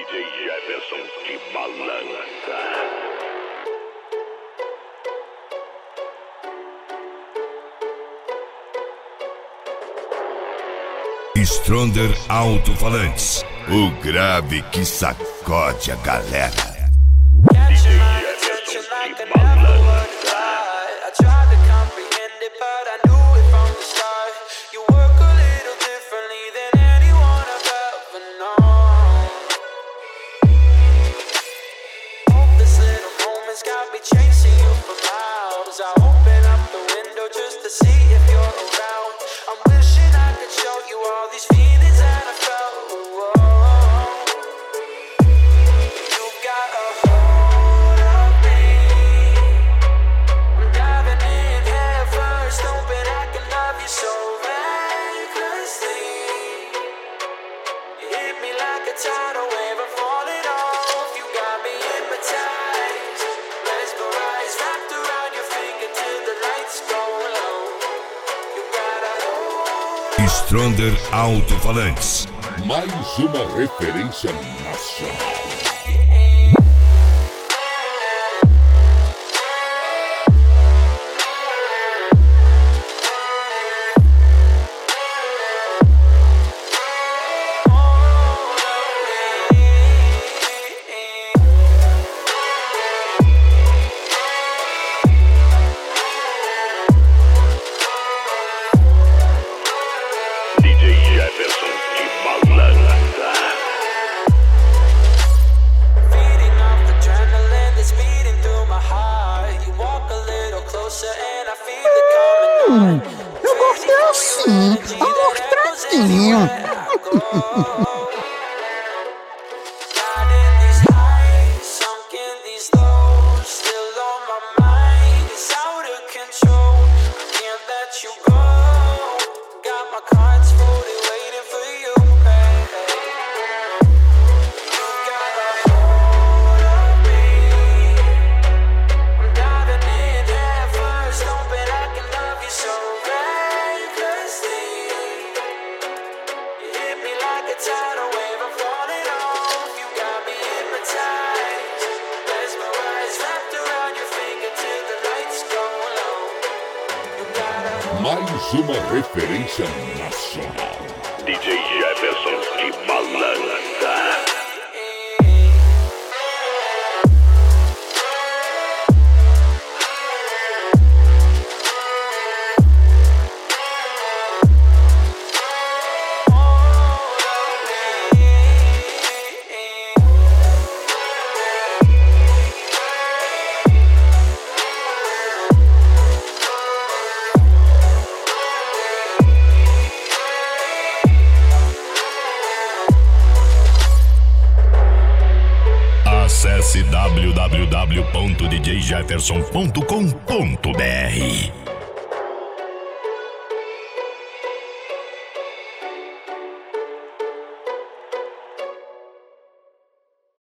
DJ Jefferson de Malanca. Stronder Alto-Falantes, o grave que sacode a galera. DJ Jefferson de Malanca. Got me chasing you for miles. I open up the window just to see if you're around. I'm wishing I could show you all these feelings that I felt. You got a hold of me. I'm diving in head first, hoping I can love you so recklessly. You hit me like a tidal wave, I'm falling off. You got me hypnotized. Wrapped around your finger till the lights go low. You gotta hold Stronder Alto-Falantes, mais uma referência nacional. DJ Jefferson de Malanca. feeding off the adrenaline that's beating through my heart. You walk a little closer and I feel it coming on. Eu gostei assim, amostradinho. Riding these highs, sunk in these lows, still on my mind, it's out of control. I can't let you go. Got my cards folded, waiting for you. You got a hold of me. I'm diving in head first, hoping I can love you so recklessly. You hit me like a tidal wave, I'm falling off. You got me hypnotized, mesmerized, wrapped around your finger till the lights go low. You gotta Mais uma referência nacional. DJ Jefferson de Malanca. Acesse www.djjefferson.com.br.